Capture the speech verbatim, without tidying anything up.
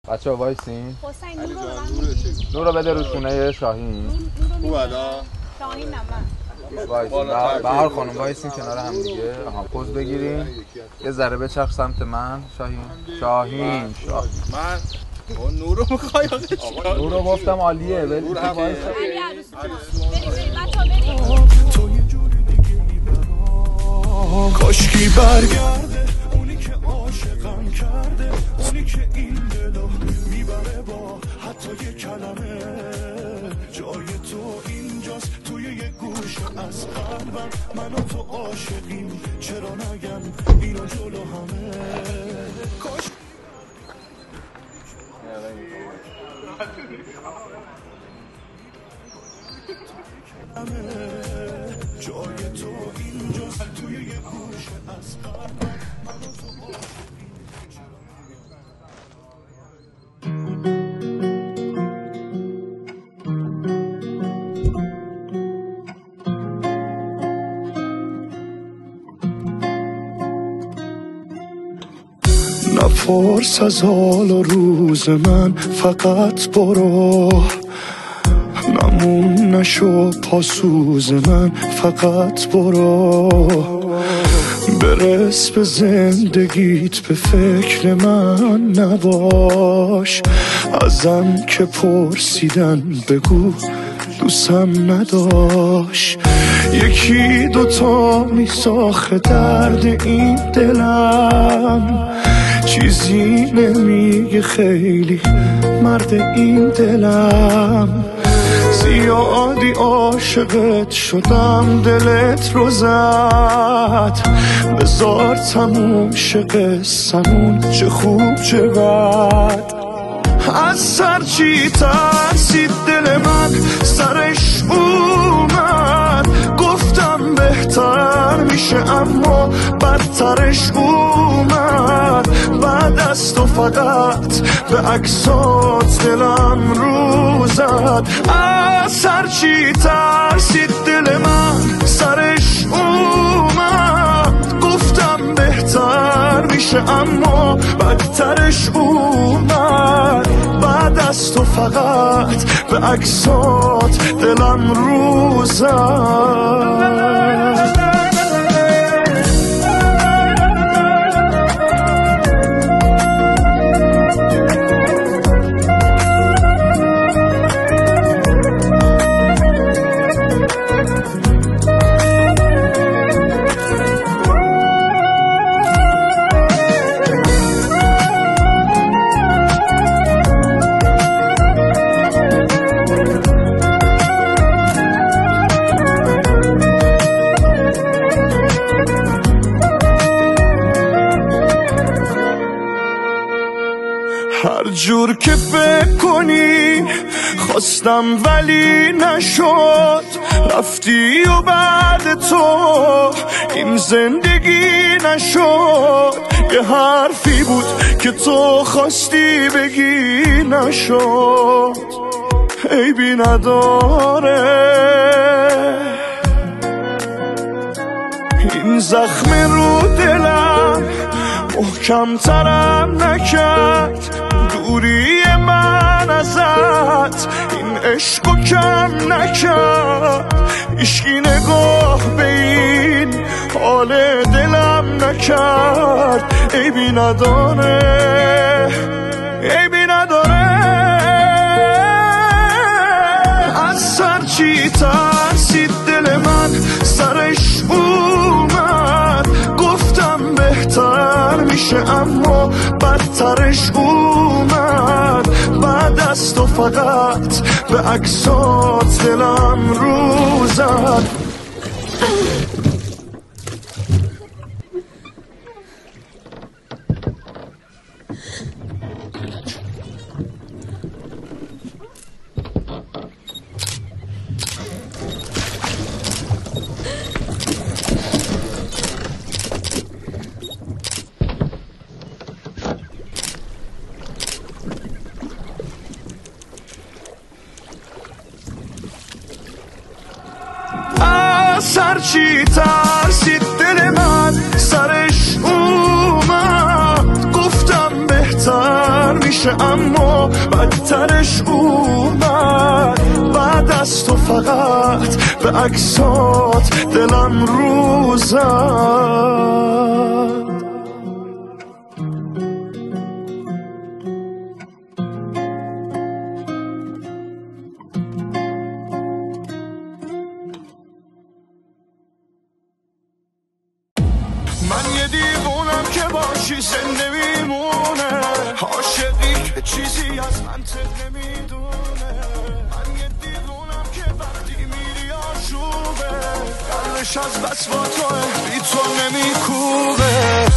بچه ها وایسین. حسین نور رو نور رو بده رو شونه شاهین. خوب ادا شاهین نمه وایسین. بهار خانم وایسین کنار هم دیگه. آها پوز بگیریم. یه ذره بچرخ سمت من شاهین. شاهین شاهین من اون نور رو میخوای آقا نور رو گفتم عالیه. ولی نور هم علی عروس بریم بریم بچه ها بریم. تو یه جوری دیگه میبرم کاشکی برگرده اونی که عاشقم کرده اونی که این دلو میبره با حتی یه کلمه جای تو اینجاست توی یه گوش از قلبم من و تو عاشقیم چرا نگم اینو جلو همه کاش جای تو اینجاست توی یه گوش از قلبم من و تو نپرس از حال و روز من فقط برو نمون نشو پاسوز من فقط برو برس به زندگیت به فکر من نباش ازم که پرسیدن بگو دوستم نداشت یکی دوتا میساخه درد این دلم چیزی نمیگه خیلی مرد این دلم زیادی عاشقت شدم دلت رو زد بذار تموم شه قصمون چه خوب چه بد از سر چی ترسید دل من سرش اومد گفتم بهتر میشه اما بدترش اومد بعد از تو فقط به عکسات دلم رو زد از سر چی ترسید دل من سرش اومد گفتم بهتر میشه اما بدترش اومد بعد از تو فقط به عکسات دلم رو زد هر جور که فکر کنی خواستم ولی نشد رفتی و بعد تو این زندگی نشد یه حرفی بود که تو خواستی بگی نشد عیبی نداره این زخم رو دلم محکم ترم نکرد دوری من ازت این عشقو کم نکرد عشقی نگاه به این حال دلم نکرد عیبی نداره عیبی نداره از سر چی ترسید دل من سرش اومد گفتم بهتر میشه اما بدترش اومد بعد از تو فقط به عکسات دلم رو زد سر چی ترسید دل من سرش اومد گفتم بهتر میشه باشه اما بدترش اومد. بعد از تو فقط به عکسات دلم رو زد. من یه دیوونم که باشی زنده میمونه، عاشقی که چیزی از منطق نمیدونه. من یه دیوونم که وقتی میری آشوبه، قلبش از بس با توه بی تو نمیکوبه.